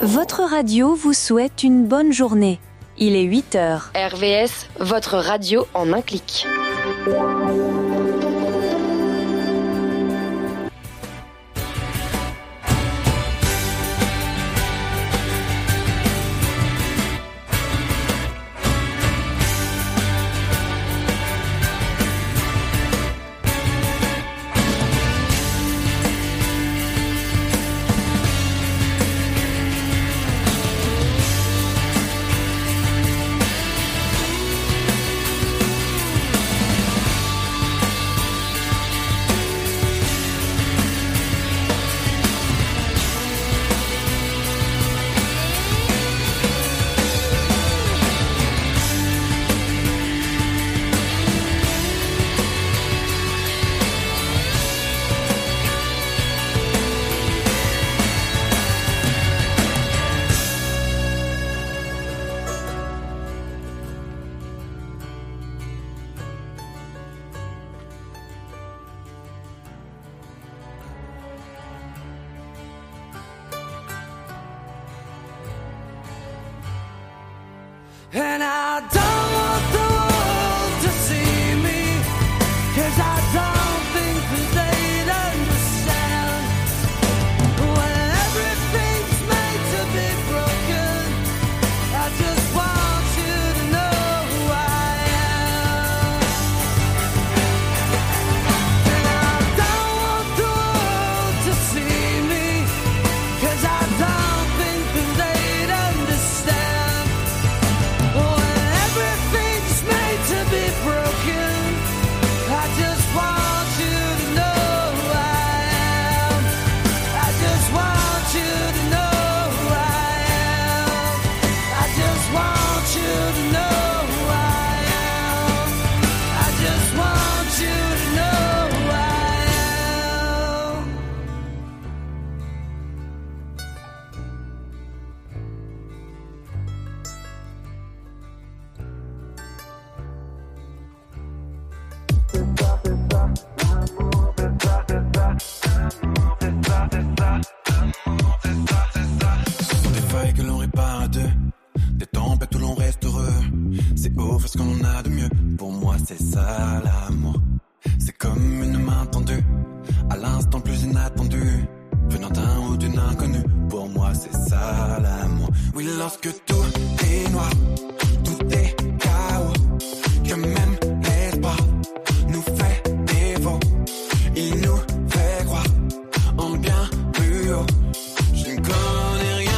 Votre radio vous souhaite une bonne journée. Il est 8h. RVS, votre radio en un clic. And I don't want the world to see me, 'cause I don't think that they'd understand. When everything's made to be broken, I just want you to know who I am. And I don't want the world to see me, 'cause I don't think that they'd understand. To be broken, I just want you to know who I am. I just want you to know who I am. I just want you to know who I am. I just want you to know who I am. Que l'on répare à deux, des tempêtes où l'on reste heureux. C'est offrir ce qu'on a de mieux. Pour moi c'est ça l'amour. C'est comme une main tendue à l'instant le plus inattendu, venant d'un ou d'une inconnue. Pour moi c'est ça l'amour. Oui, lorsque tout est noir, tout est chaos, que même l'espoir nous fait défaut. Il nous fait croire en bien plus haut. Je ne connais rien.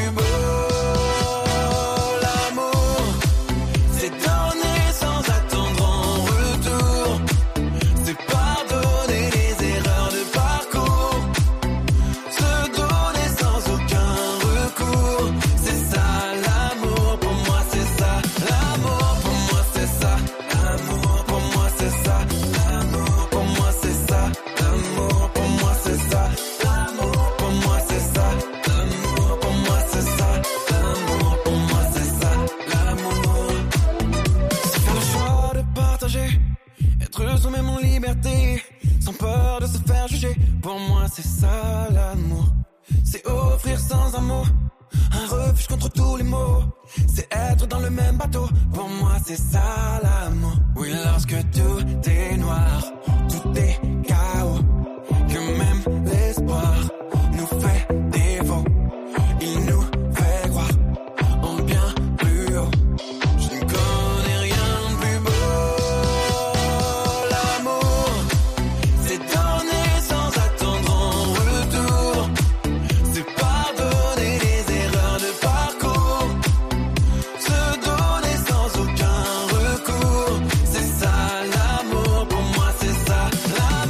Sous-même en liberté, sans peur de se faire juger. Pour moi c'est ça l'amour. C'est offrir sans un mot un refuge contre tous les maux. C'est être dans le même bateau. Pour moi c'est ça l'amour. Oui, lorsque tout est noir, tout est chaos, que même l'espoir nous fait défaut. Il nous fait croire en bien plus haut. Je ne connais rien de plus beau. L'amour, pour moi c'est ça.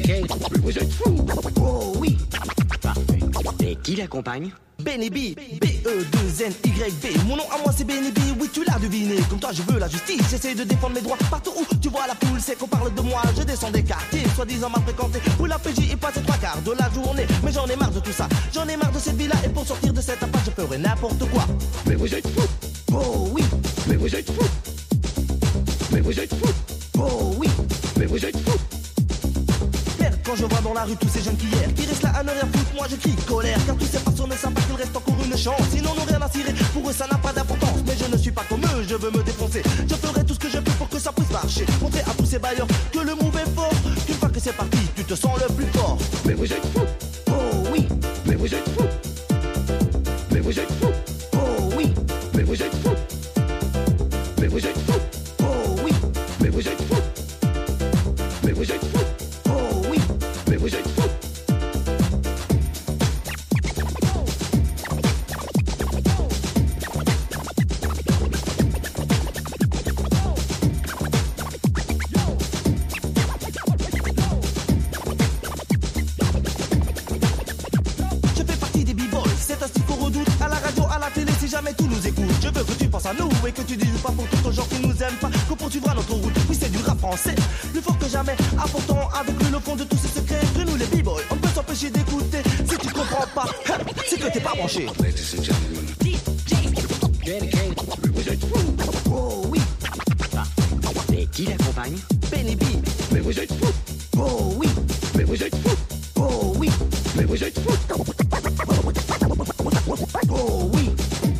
Mais vous êtes fous. Oh oui. Parfait. Et qui l'accompagne? Benny B, B-E-2-N-Y-B. Mon nom à moi c'est Benny B, oui tu l'as deviné. Comme toi je veux la justice, j'essaie de défendre mes droits. Partout où tu vois la foule, c'est qu'on parle de moi. Je descends des quartiers, soi-disant mal fréquentés, où la PJ est passée 3/4 de la journée. Mais j'en ai marre de tout ça, j'en ai marre de cette vie-là. Et pour sortir de cette impasse, je ferai n'importe quoi. Mais vous êtes fous. Oh oui. Mais vous êtes fous. Mais vous êtes fous. Oh oui. Mais vous êtes fous. Merde, quand je vois dans la rue tous ces jeunes qui hier, qui restent là à ne rien foutre, moi je crie colère. Car tous ces passants ne savent pas qu'il reste encore une chance. Sinon n'ont rien à cirer, pour eux ça n'a pas d'importance. Mais je ne suis pas comme eux, je veux me défoncer. Je ferai tout ce que je peux pour que ça puisse marcher. Montrer à tous ces bailleurs que le move est fort. Qu'une fois que c'est parti, tu te sens le plus fort. Mais vous êtes fous. Oh oui. Mais vous êtes fous. Mais vous êtes fous. Oh oui. Mais vous êtes fous. Mais vous êtes fous. Oh oui. Mais vous êtes fous. Mais vous êtes fous. Oh oui. Mais vous êtes fous. Je fais partie des b-boys, c'est un style qu'on redoute. À la radio, à la télé, si jamais tout nous écoute. Je veux que tu penses à nous et que tu dises pas pour tout aux gens qui nous aiment pas que poursuivra notre route. Oui, c'est du rap français, plus fort que jamais. Apportons avec lui le fond de tous ces secrets. Que nous les b-boys, on peut s'empêcher d'écouter. Si tu comprends pas, c'est que t'es pas branché. Ladies and gentlemen. Mais vous êtes fous. Oh oui. Et qui l'accompagne? Benny B. Mais vous êtes fous. Oh oui. Mais vous êtes fous. Oh oui. Mais vous êtes fous. Oh oui.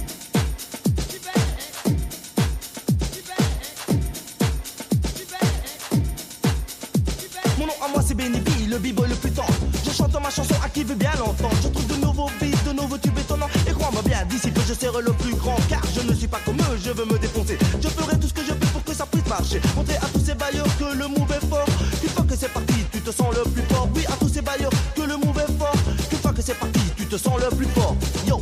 Mon nom à moi c'est Benny B, le b-boy le plus tendre. Je chante ma chanson à qui veut bien l'entendre. Je trouve de nouveaux beats, de nouveaux tubes étonnants. Et crois-moi bien, d'ici peu je serai le plus grand. Car je ne suis pas comme eux, je veux me défoncer. Je ferai tout ce que je peux pour que ça puisse marcher. Montrer à tous ces bailleurs que le move est fort. Une fois que c'est parti, tu te sens le plus fort. Oui, à tous ces bailleurs que le move est fort. Une fois que c'est parti, tu te sens le plus fort. Yo.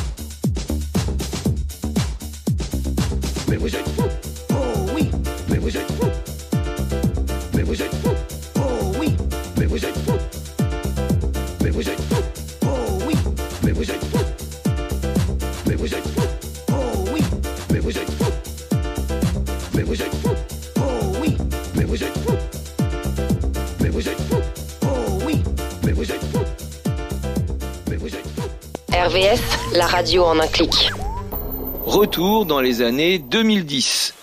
Mais vous êtes fous. Oh oui. Mais vous êtes fous. Mais vous êtes fous. Oh oui. Mais vous êtes fous. Mais vous êtes fous. Oh oui. Mais vous êtes fous. Mais vous êtes fous. Oh oui. Mais vous êtes fous. Mais vous êtes fous. Oh oui. Mais vous êtes fous. Mais vous êtes fous. Oh oui. Mais vous êtes fous. Mais vous êtes fous. RVS, la radio en un clic. Retour dans les années 2010.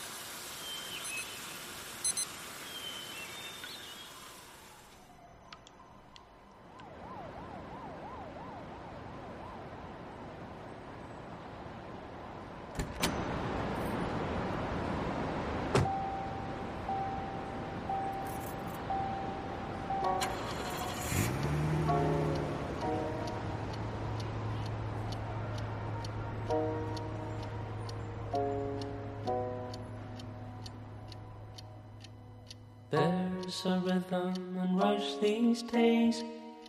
There's a rhythm and rush these days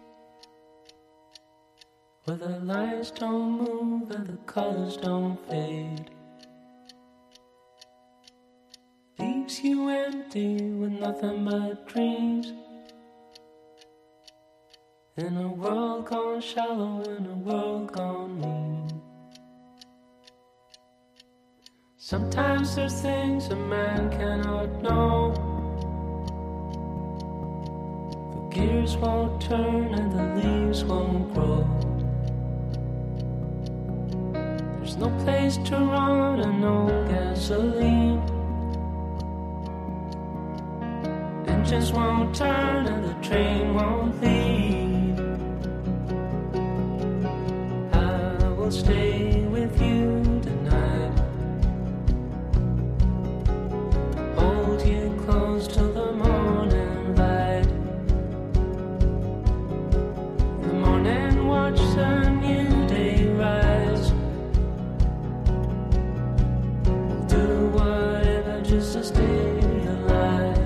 where the lights don't move and the colors don't fade. Leaves you empty with nothing but dreams. In a world gone shallow, in a world gone mean. Sometimes there's things a man cannot know. The gears won't turn and the leaves won't grow. There's no place to run and no gasoline. Engines won't turn and the train won't leave. I will stay with you tonight. Hold you close till the morning light. In the morning watch the new day rise. We'll do whatever just to stay alive.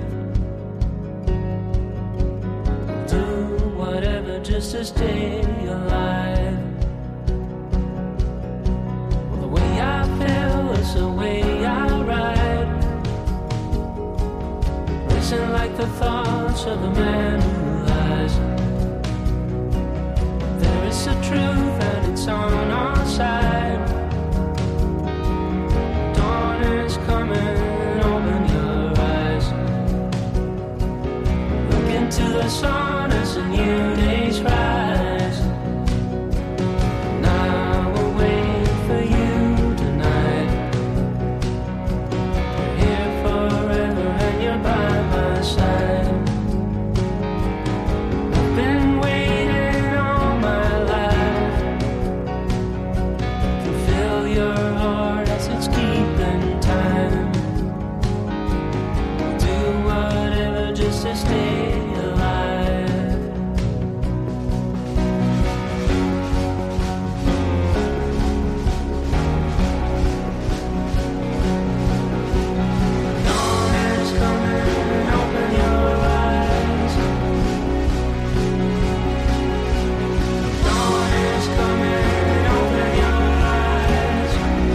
We'll do whatever just to stay alive. Well, the way I feel is the way I ride. Racing like the thoughts of a man who truth and it's on our side. Dawn is coming, open your eyes. Look into the sun as a new day's rise. Now we'll wait for you tonight. You're here forever and you're by my side. I've been waiting all my life to fill your heart as it's keeping time. Do whatever just to stay alive. Dawn is coming, open your eyes. Dawn is coming, open your eyes.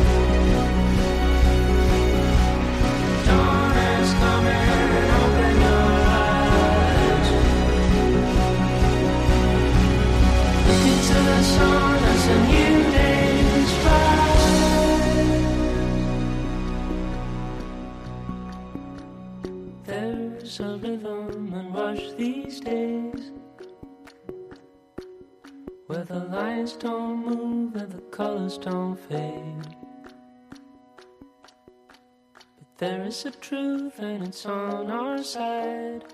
Dawn is coming, open your eyes. Look into the sun as a new day's rise. There's a rhythm and rush these days where the lines don't move and the colors don't fade. But there is a truth and it's on our side.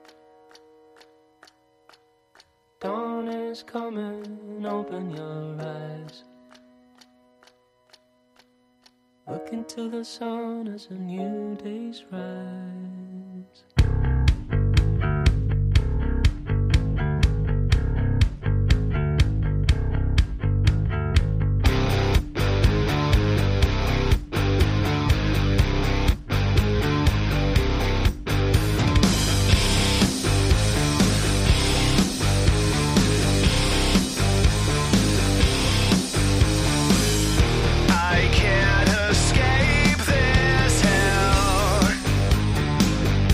Dawn is coming, open your eyes. Look into the sun as a new day's rise. I can't escape this hell.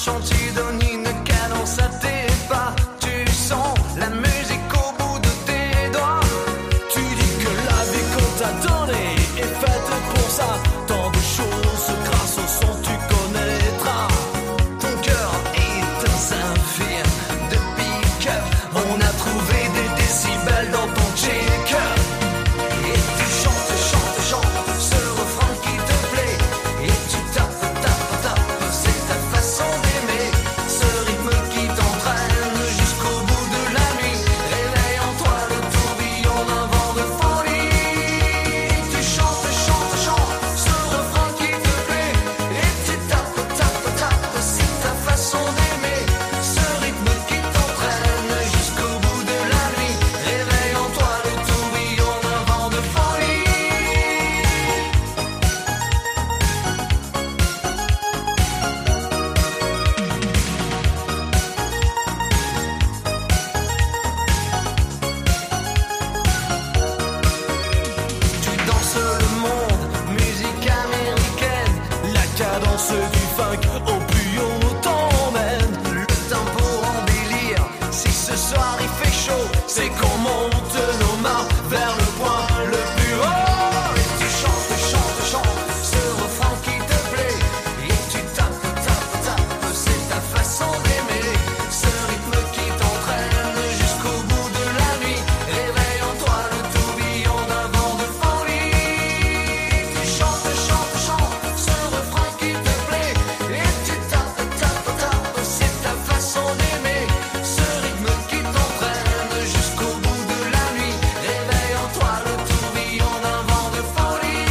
chant, tu donnes une cadence à tes pas. Tu sens la musique au bout de tes doigts. Tu dis que la vie qu'on t'a donnée est faite pour ça. Tant de choses grâce au son tu connaîtras. Ton cœur est un saphir de pique-up. On a trouvé des décibels dans ton check-up. Et tu chantes, chantes, chantes ce refrain qui te plaît. Et tu tapes, tapes, tapes, c'est ta façon d'aimer. Ce rythme qui t'entraîne jusqu'au bout de la nuit. Réveille en toi le tourbillon d'un vent de folie. Et tu chantes, chantes, chantes ce refrain qui te plaît. Et tu tapes, tapes, tapes, c'est ta façon d'aimer. Ce rythme qui t'entraîne jusqu'au bout de la nuit. Réveille en toi le tourbillon d'un vent de folie. Tu danses le monde, musique américaine. La cadence du funk au plus haut t'emmène. Le tempo en délire, si ce soir il fait chaud, c'est qu'on monte nos mains vers le point le plus haut. Et tu chantes, chantes, chantes ce refrain qui te plaît. Et tu tapes, tapes, tapes, c'est ta façon d'aimer. Ce rythme qui t'entraîne jusqu'au bout de la nuit. Réveille en toi le tourbillon d'un vent de folie. Et tu chantes, chantes, chantes ce refrain qui te plaît. Et tu tapes, tapes, tapes, c'est ta façon d'aimer. Ce rythme qui t'entraîne jusqu'au bout de la nuit. Réveille en toi le tourbillon d'un vent de folie.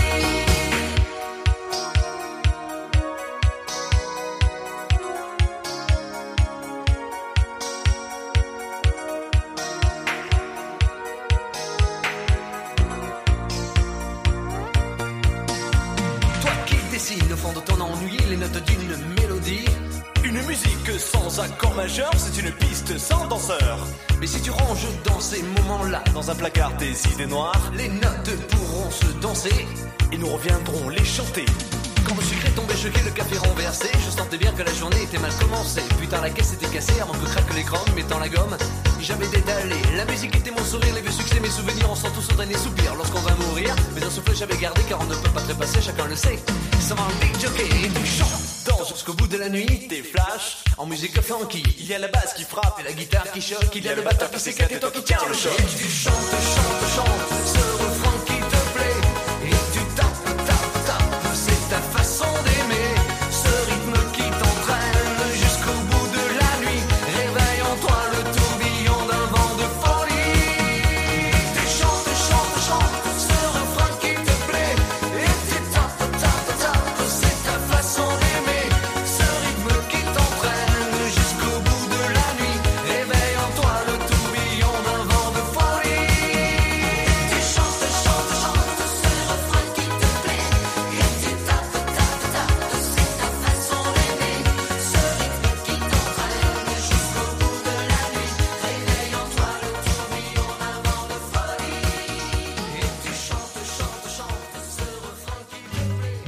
Toi qui dessines au fond de ton ennui les notes d'une mélodie. Une musique sans accord majeur, c'est une piste sans danseur. Mais si tu ranges dans ces moments-là, Dans un placard tes idées noires, les notes pourront se danser. et nous reviendrons les chanter. Quand le sucre est tombé, choqué, le café renversé, je sentais bien que la journée était mal commencée. Putain, la caisse était cassée avant que craque l'écran, mettant la gomme. J'avais détalé, la musique était mon sourire, les vieux succès, mes souvenirs, on sent tous au dernier soupir. Lorsqu'on va mourir, mais un souffle j'avais gardé, car on ne peut pas trépasser, chacun le sait. Ça va un big jockey, et tu chantes, danses jusqu'au bout de la nuit. Des flashs, En musique funky, il y a la basse qui frappe et la guitare qui choque, il y a le batteur qui s'éclate et toi qui tiens le choc. Et tu chantes, chantes, chantes ce refrain qui te plaît. Et tu tapes, tapes, tapes, c'est ta façon d'aimer. Ce rythme qui t'entraîne jusqu'au bout de la nuit. Réveille en toi le tourbillon d'un vent de folie. Tu chantes, chantes, chantes ce refrain qui te plaît. Et tu tapes, tapes, tapes, c'est ta façon d'aimer. Ce rythme qui t'entraîne jusqu'au bout de la nuit. Réveille en toi le tourbillon d'un vent de folie. Tu chantes, chantes, chantes ce refrain qui te plaît. Et tu tapes, tapes, tapes, c'est ta façon d'aimer. Ce rythme qui t'entraîne jusqu'au bout de la nuit. Réveille en toi le tourbillon d'un vent de folie. Et tu chantes, chantes, chantes ce refrain qui te plaît.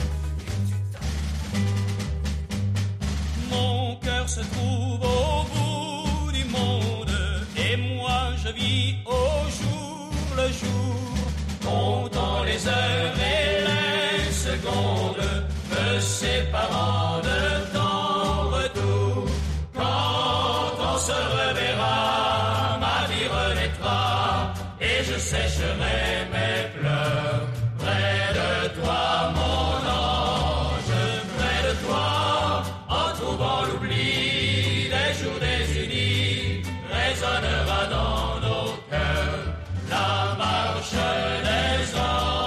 Mon cœur se trouve au bout du monde et moi je vis au jour le jour, comptant les heures et les secondes, me séparant de ton retour. Quand on se reverra, ma vie renaîtra et je sécherai mes pleurs près de toi, mon ange, près de toi, en trouvant l'oubli des jours désunis, résonnera dans nos cœurs la marche des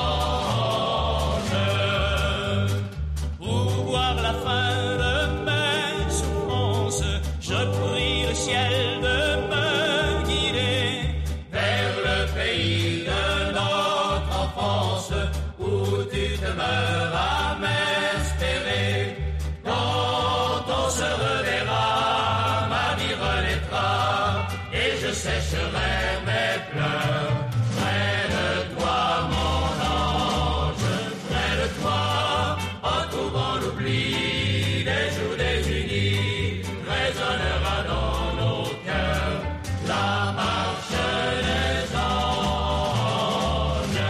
anges. Pour voir la fin de mes souffrances, je prie le ciel de me guider vers le pays de notre enfance, où tu demeures à m'espérer. Quand on se reverra, ma vie renaîtra et je sécherai mes pleurs près de toi, mon ange, près de toi, en trouvant l'oubli des jours désunis. résonnera dans nos cœurs la marche des anges.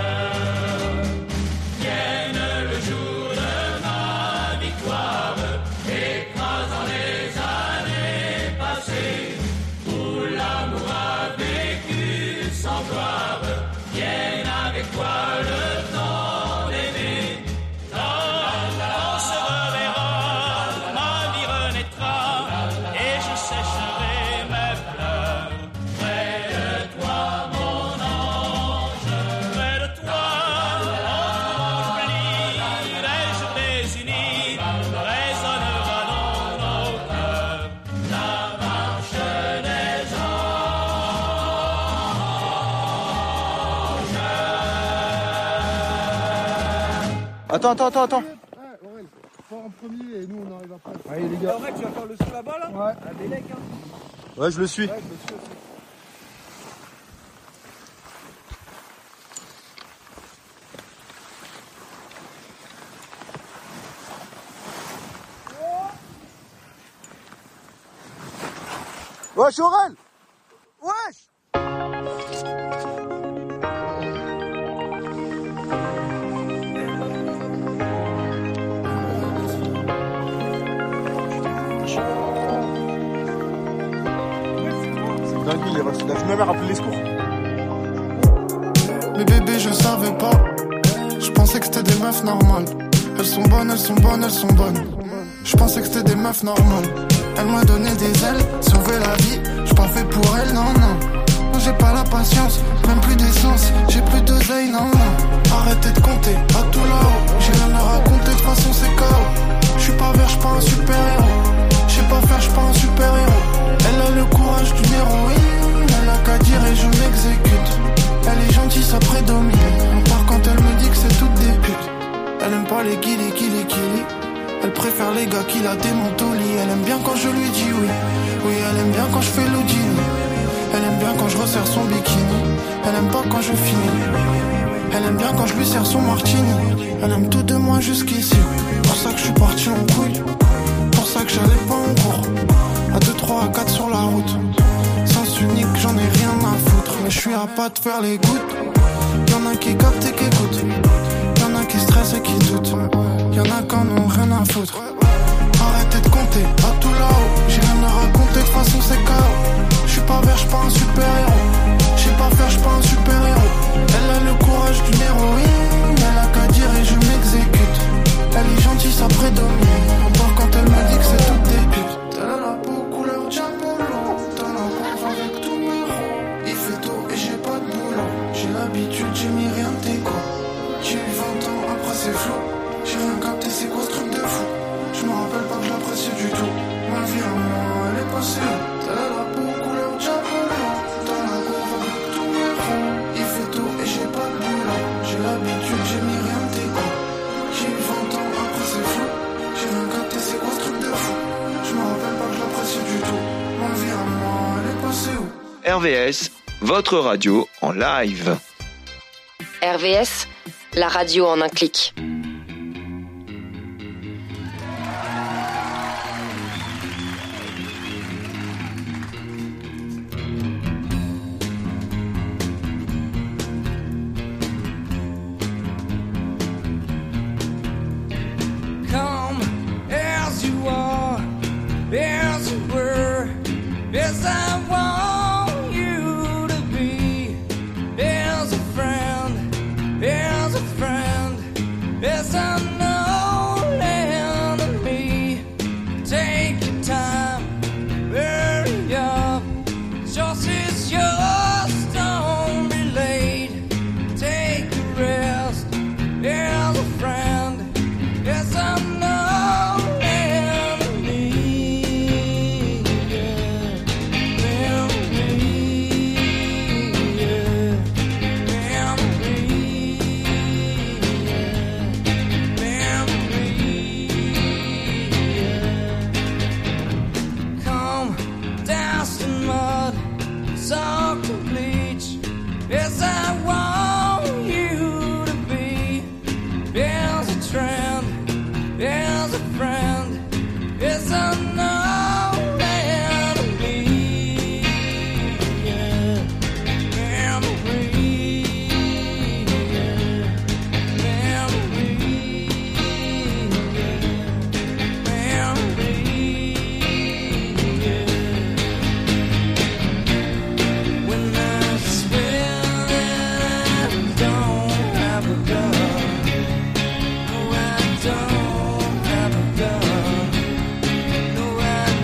Vienne le jour de ma victoire, écrasant les années passées, où l'amour a vécu sans gloire. Vienne avec toi le temps d'aimer. On se reverra, ma vie renaîtra, et je sécherai mes pleurs. Près de toi, mon ange, près de toi, on oublie, les jours désunis, résonnera dans nos cœurs la marche des Attends. Aurel, fort en premier et nous on arrive après. Allez les gars. Aurel, tu vas faire le saut là-bas là? Ouais. Un Bélec, hein. Ouais, je le suis. Ouais, je le suis aussi. Wesh, Aurel! Wesh! C'est dingue, il est resté là. Je m'avais rappelé les secours. Mais bébé, je savais pas. Je pensais que c'était des meufs normales. Elles sont bonnes. Je pensais que c'était des meufs normales. Elle m'a donné des ailes, sauvé la vie. J'suis pas fait pour elle, non. Moi j'ai pas la patience, même plus d'essence. J'ai plus d'oseille, non. Arrêtez de compter, à tout là-haut. J'ai rien à raconter, de toute façon c'est KO. J'suis pas vert, j'suis pas un super héros. J'sais pas faire, j'suis pas un super héros. Elle a le courage d'une héroïne. Elle a qu'à dire et je m'exécute. Elle est gentille, ça prédomine. À part quand elle me dit que c'est toutes des putes. Elle aime pas les kills. Elle préfère les gars qui la démontent au lit. Elle aime bien quand je lui dis oui. Oui, elle aime bien quand je fais l'Houdini. Elle aime bien quand je resserre son bikini. Elle aime pas quand je finis. Elle aime bien quand je lui sers son martini. Elle aime tout de moi jusqu'ici. Pour ça que je suis parti en couille. Pour ça que j'allais pas en cours. À 2, 3, à 4 sur la route. Sens unique, j'en ai rien à foutre. Mais je suis à pas de faire les gouttes. Y'en a qui captent et qui écoutent. Y'en a qui stressent et qui doutent. Y'en a qui en ont rien à foutre. Arrêtez de compter, à tout là-haut. J'ai rien à raconter, de toute façon c'est KO. J'suis pas vert, j'suis pas un super héros. J'sais pas faire, j'suis pas un super héros. Elle a le courage d'une héroïne. Elle a qu'à dire et je m'exécute. Elle est gentille, ça prédomine. À part quand elle me dit que c'est toutes des putes. Elle a la peau couleur diabolo. Dans la coiffe avec tous mes ronds. Il fait tôt et j'ai pas de boulot. J'ai l'habitude, j'ai mis rien de déco. J'ai eu 20 ans, après c'est flou. J'ai rien capté, c'est quoi ce truc de fou? Je me rappelle pas que je l'apprécie du tout. Ma vie à moi, elle est passée. Elle a la peau couleur diabolo. Dans la courbe avec tous mes ronds. Il fait tôt et j'ai pas de boulot. J'ai l'habitude, j'ai mis rien de déco. J'ai eu 20 ans, après c'est flou. J'ai rien capté, c'est quoi ce truc de fou? Je me rappelle pas que je l'apprécie du tout. Ma vie à moi, elle est passée où? RVS, votre radio en live. RVS, la radio en un clic. Come as you are, as you were, as I want you to be, as a friend, as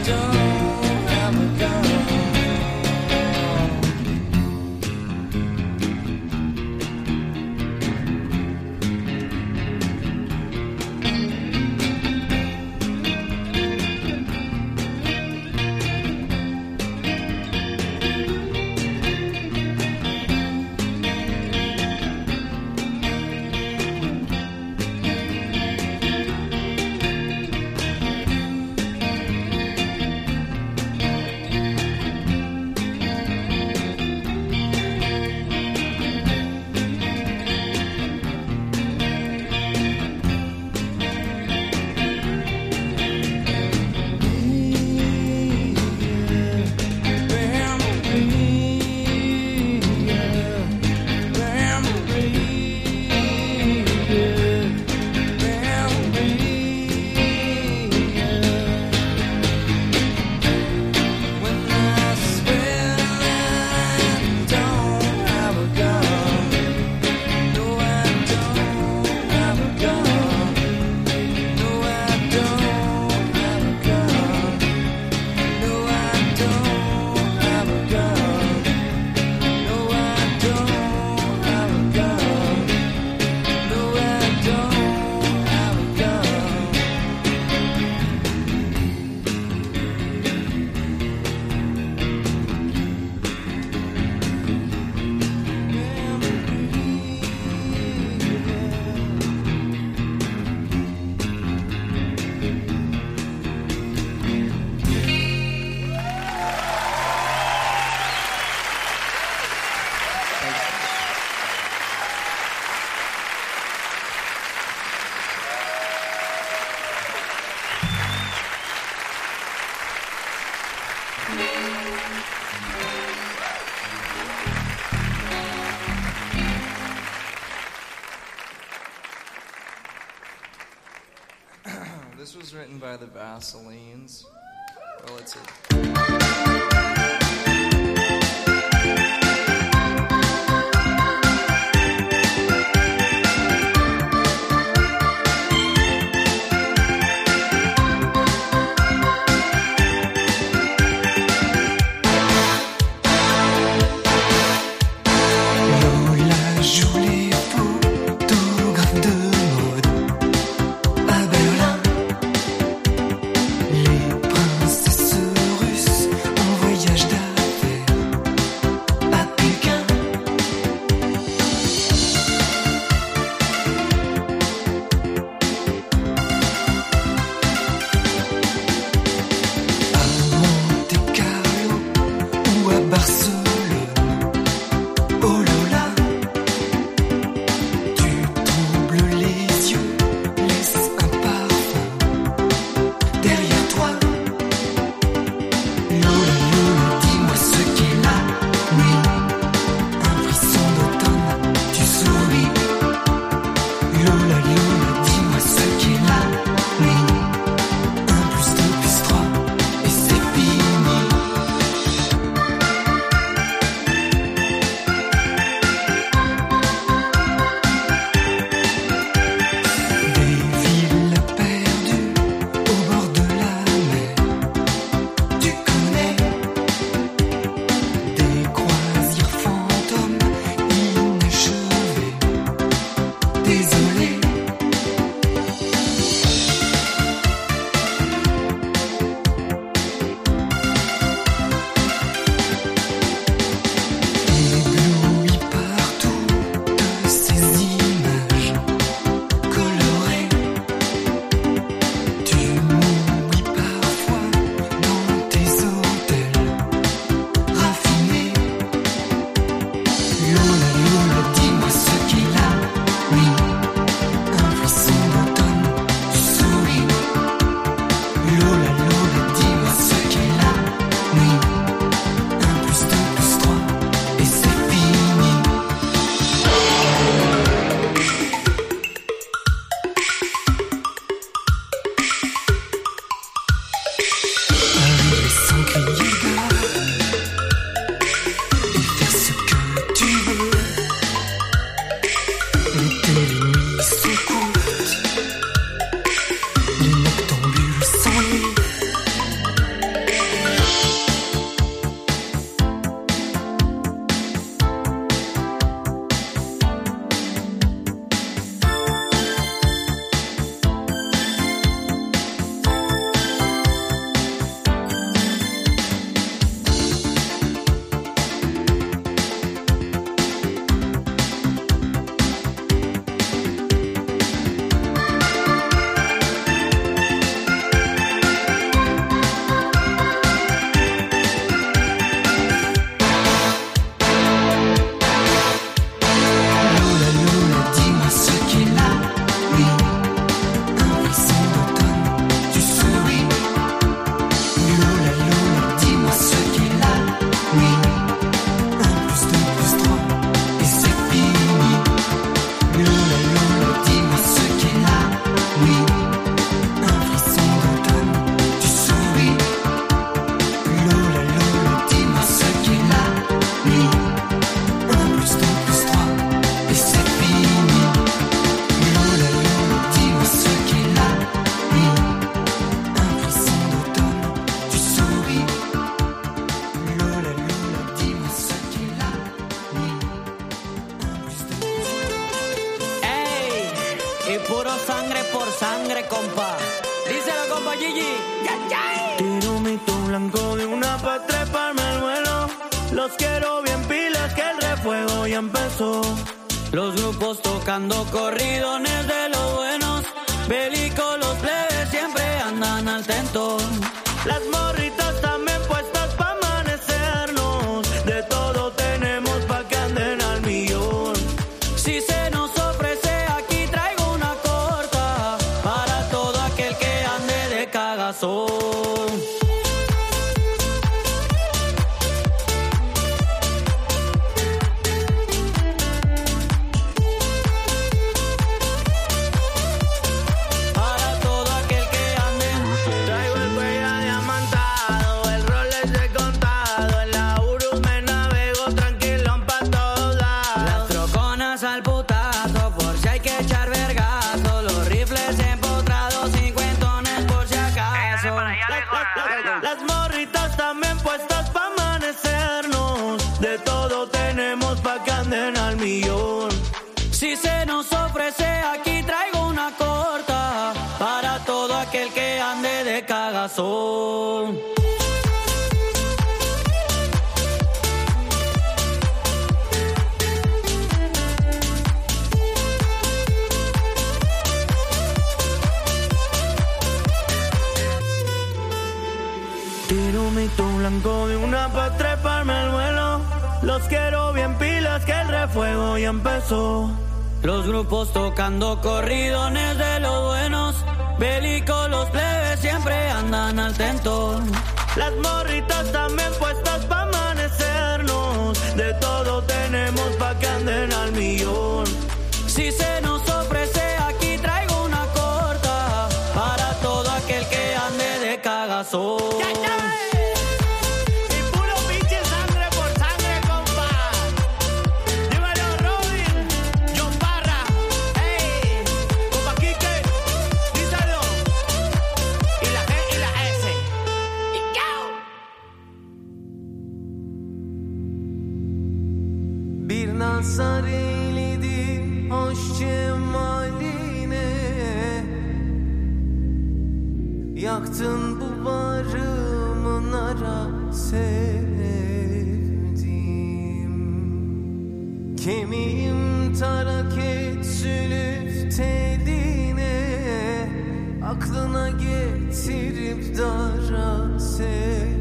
This was written by the Vaselines. Well, it's a... Les princesses russes envoyées Tiro un mito blanco de una pa' treparme al vuelo. Los quiero bien pilas que el refuego ya empezó. Los grupos tocando corridones de los buenos. Bélico, los plebes siempre andan al tentón. Las morritas también puestas pa' amanecernos. De todo tenemos pa' que anden al millón. Si se nos ofrece aquí traigo una corta. Para todo aquel que ande de cagazón. Las morritas también puestas pa' amanecernos. De todo tenemos pa' que anden al millón. Si se nos ofrece aquí traigo una corta. Para todo aquel que ande de cagazón. Tiro un mito blanco de una pa' treparme al vuelo. Los quiero bien pilas que el refuego ya empezó. Los grupos tocando corridones de los buenos. Bélico, los plebes siempre andan al tentón. Las morritas también puestas pa' amanecernos. De todo tenemos pa' que anden al millón. Si se nos ofrece aquí traigo una corta. Para todo aquel que ande de cagazón. Nazar eyledim hoş cemaline. Yaktın bu barımın ara sevdim. Kemiğim tarak et sülüf teline. Aklına getirip dara sevdim.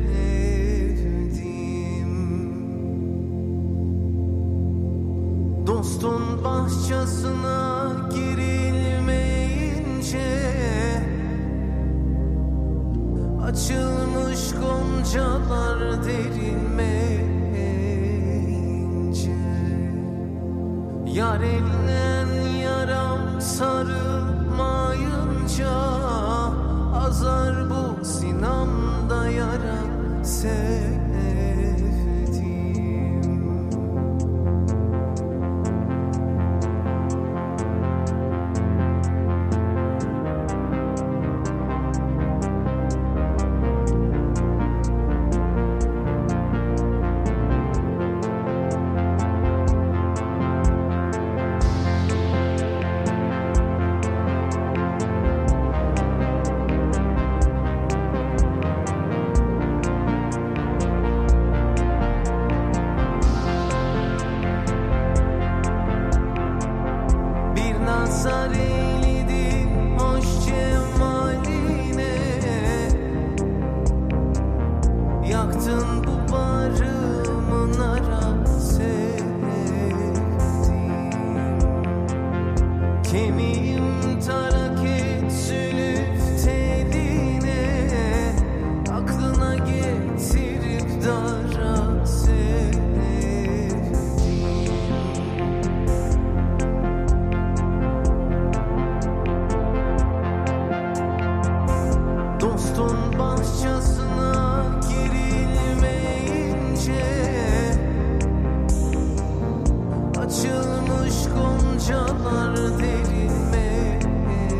Dostun bahçesine girilmeyince açılmış goncalar derinmeyince yar elinden yaram sarılmayınca azar bu sinamda yara sevdim. Açılmış goncalar derinmeyince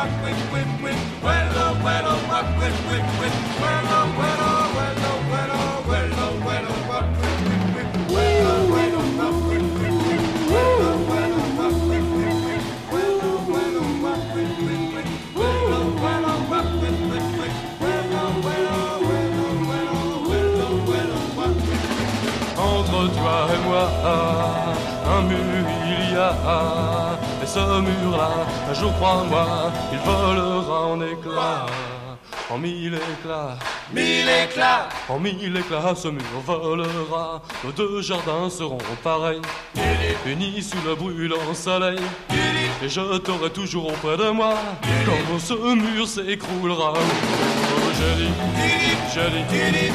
Entre toi et moi, un mur il y a, et ce mur-là, un jour crois-moi, il volera en éclats, en mille éclats, en mille éclats, ce mur volera, nos deux jardins seront pareils, unis sous le brûlant soleil, et je t'aurai toujours auprès de moi, quand ce mur s'écroulera. Oh, j'ai dit,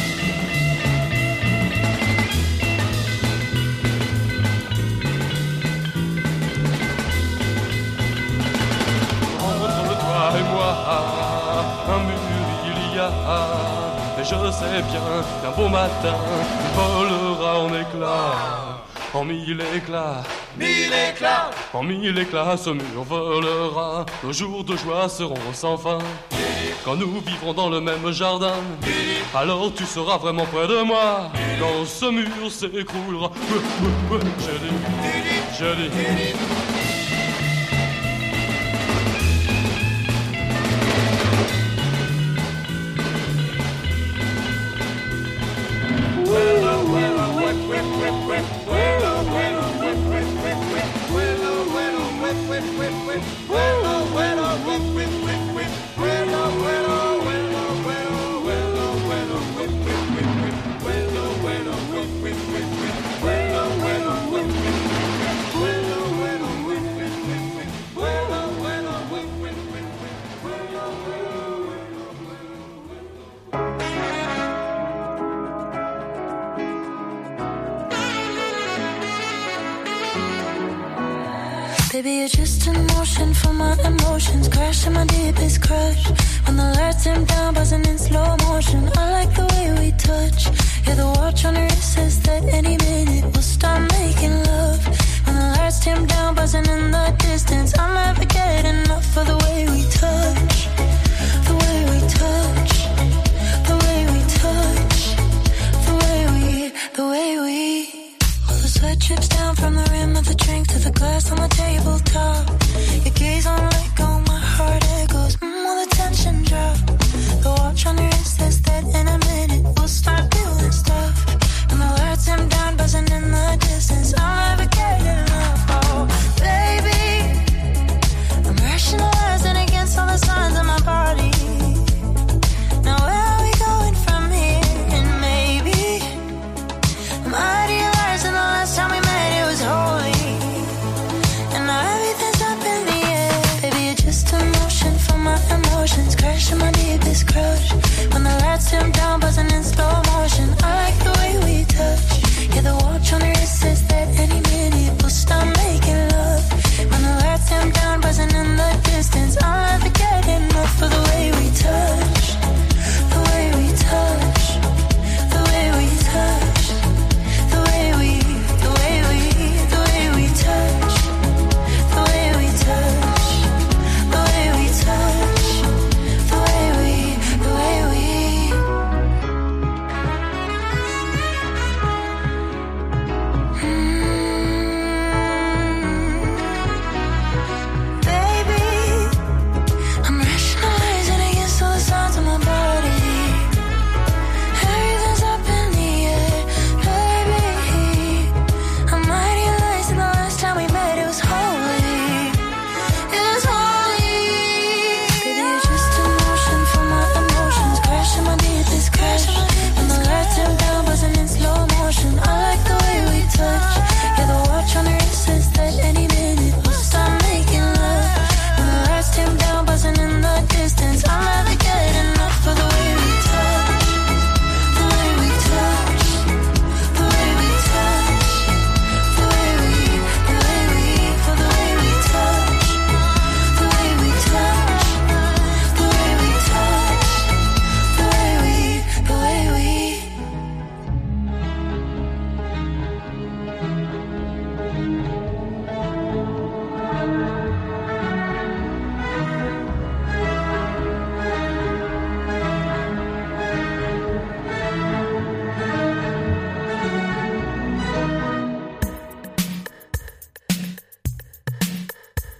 et moi, un mur il y a, et je sais bien qu'un beau matin il volera en éclats, en mille éclats, en mille éclats, ce mur volera, nos jours de joie seront sans fin, quand nous vivrons dans le même jardin, alors tu seras vraiment près de moi, quand ce mur s'écroulera, j'ai dit. Baby, you're just in motion for my emotions, crashing my deepest crush. When the lights dim down, buzzing in slow motion. I like the way we touch. Yeah, the watch on your wrist says that any minute we'll start making love. When the lights dim down, buzzing in the